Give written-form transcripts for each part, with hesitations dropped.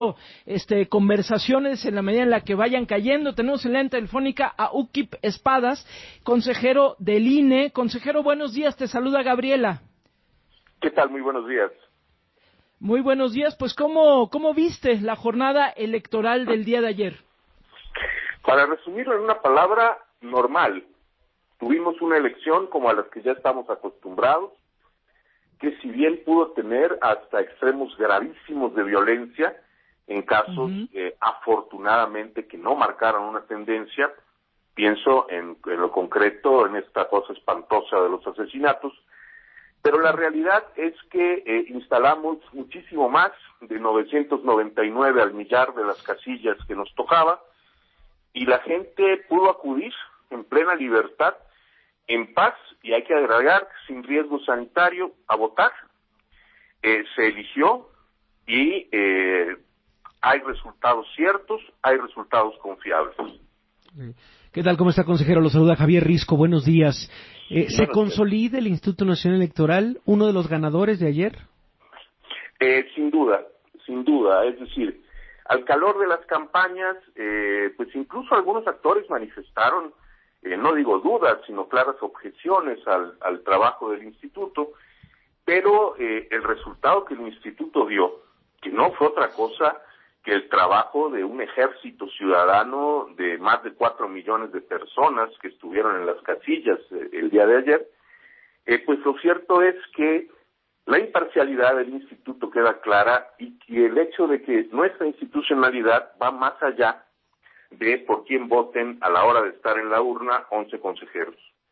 conversaciones en la medida en la que vayan cayendo. Tenemos en la telefónica a Ukip Espadas, consejero del INE. Consejero, buenos días, te saluda Gabriela. ¿Qué tal? Muy buenos días. Muy buenos días, pues ¿cómo viste la jornada electoral del día de ayer? Para resumirlo en una palabra, normal. Tuvimos una elección como a las que ya estamos acostumbrados, que si bien pudo tener hasta extremos gravísimos de violencia, en casos afortunadamente que no marcaron una tendencia, pienso en lo concreto en esta cosa espantosa de los asesinatos, pero la realidad es que instalamos muchísimo más de 999 al millar de las casillas que nos tocaba, y la gente pudo acudir en plena libertad, en paz, y hay que agregar, sin riesgo sanitario, a votar. Se eligió y hay resultados ciertos, hay resultados confiables. ¿Qué tal? ¿Cómo está, consejero? Lo saluda Javier Risco. Buenos días. ¿Se consolida el Instituto Nacional Electoral, uno de los ganadores de ayer? Sin duda. Es decir, al calor de las campañas, pues incluso algunos actores manifestaron, no digo dudas, sino claras objeciones al trabajo del instituto, pero el resultado que el instituto dio, que no fue otra cosa que el trabajo de un ejército ciudadano de más de 4 millones de personas que estuvieron en las casillas el día de ayer, pues lo cierto es que la imparcialidad del instituto queda clara y que el hecho de que nuestra institucionalidad va más allá de por quién voten a la hora de estar en la urna 11 consejeros.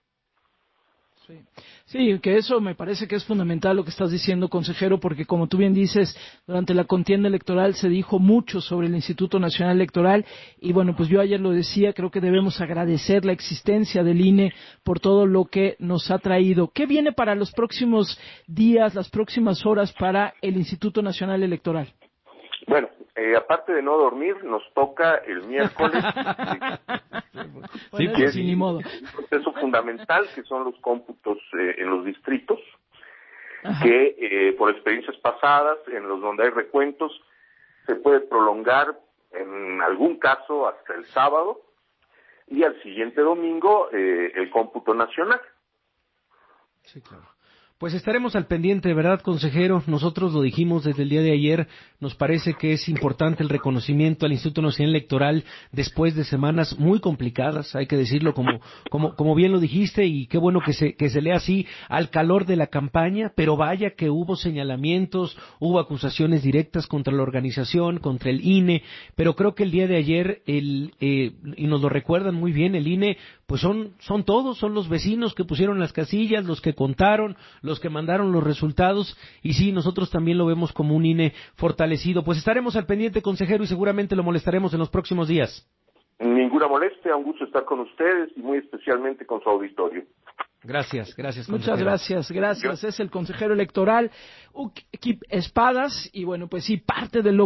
Sí, que eso me parece que es fundamental lo que estás diciendo, consejero, porque como tú bien dices, durante la contienda electoral se dijo mucho sobre el Instituto Nacional Electoral y bueno, pues yo ayer lo decía, creo que debemos agradecer la existencia del INE por todo lo que nos ha traído. ¿Qué viene para los próximos días, las próximas horas para el Instituto Nacional Electoral? Bueno, aparte de no dormir, nos toca el miércoles Bueno, que eso sí, ni modo. un proceso fundamental que son los cómputos en los distritos, que por experiencias pasadas, en los donde hay recuentos, se puede prolongar en algún caso hasta el sábado y al siguiente domingo el cómputo nacional. Sí, claro. Pues estaremos al pendiente, ¿verdad, consejero? Nosotros lo dijimos desde el día de ayer, nos parece que es importante el reconocimiento al Instituto Nacional Electoral después de semanas muy complicadas, hay que decirlo como bien lo dijiste, y qué bueno que se lea así al calor de la campaña, pero vaya que hubo señalamientos, hubo acusaciones directas contra la organización, contra el INE, pero creo que el día de ayer, y nos lo recuerdan muy bien, el INE, pues son todos, son los vecinos que pusieron las casillas, los que contaron, los que mandaron los resultados, y sí, nosotros también lo vemos como un INE fortalecido. Pues estaremos al pendiente, consejero, y seguramente lo molestaremos en los próximos días. Ninguna molestia, un gusto estar con ustedes y muy especialmente con su auditorio. Gracias, consejero. Muchas gracias. Es el consejero electoral Ukip Espadas, y bueno, pues sí, parte de lo